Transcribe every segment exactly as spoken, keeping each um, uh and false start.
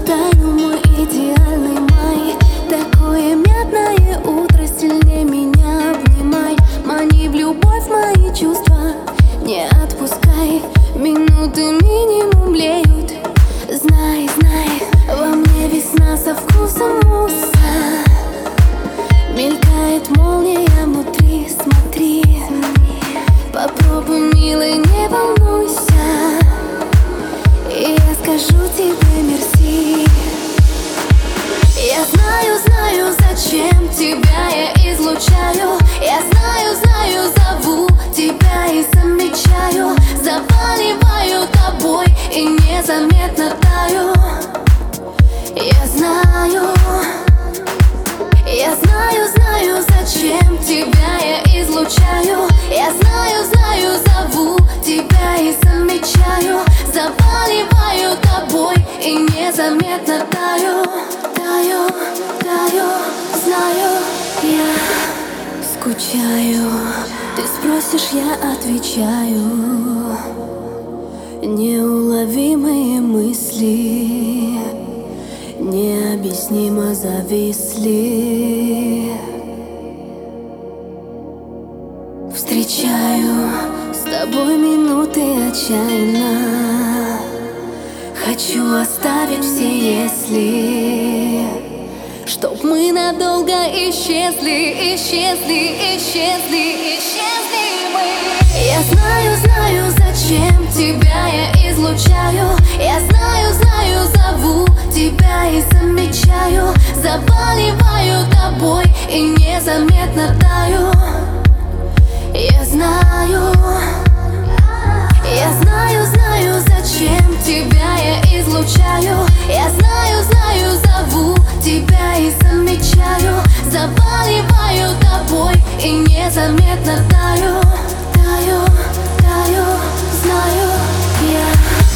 тайну, мой идеальный май. Такое мятное утро, сильнее меня обнимай. Мани в любовь мои чувства, не отпускай. Минуты минимум леют. Знай, знай, во мне весна со вкусом мусса. Мелькает молния внутри, смотри. Попробуй, милый, не волнуйся, и я скажу тебе мерси. Я знаю, знаю, зачем тебя я излучаю. Я знаю, знаю, зову тебя и замечаю. Заваливаю тобой и незаметно таю. Я знаю, я знаю, знаю, зачем тебя я излучаю. Я знаю, знаю, зову тебя и замечаю. Заваливаю тобой и незаметно таю. Таю, таю, знаю, я скучаю. Ты спросишь, я отвечаю. Неуловимые мысли необъяснимо зависли. Встречаю с тобой минуты отчаянно. Хочу оставить все если, чтоб мы надолго исчезли, исчезли, исчезли, исчезли мы. Я знаю, знаю, зачем тебя я излучаю. Я знаю, знаю, зову тебя и замечаю. Заваливаю тобой и незаметно таю. Я знаю, я знаю, знаю, зачем тебя я излучаю. Я знаю, знаю, зову тебя и замечаю. Заваливаю тобой и незаметно таю. Таю, таю, знаю я.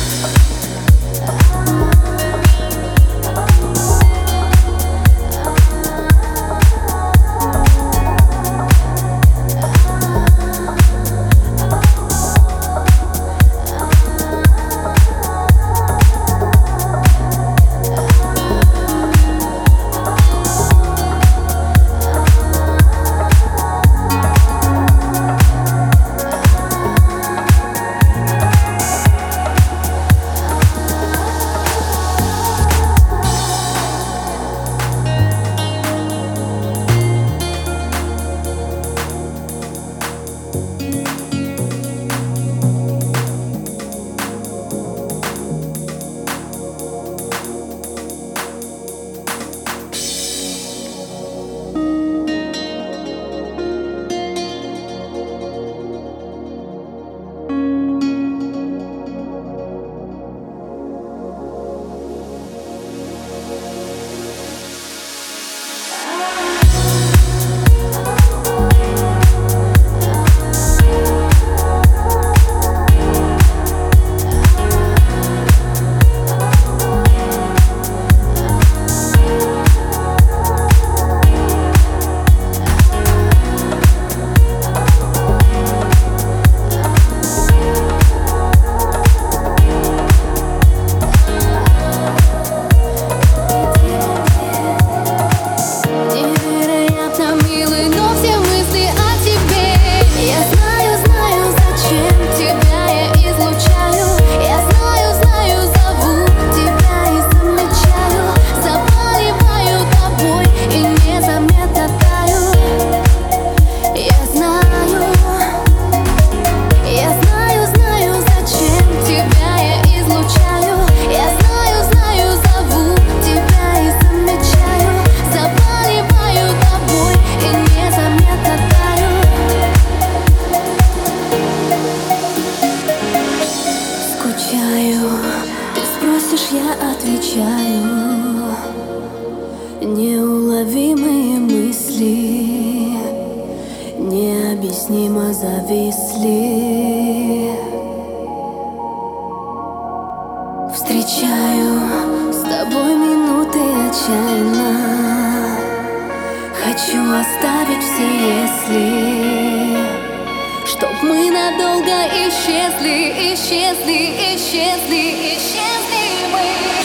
Ты спросишь, я отвечаю. Неуловимые мысли необъяснимо зависли. Встречаю с тобой минуты отчаянно. Хочу оставить все если, чтоб мы надолго исчезли, исчезли, исчезли, исчезли мы.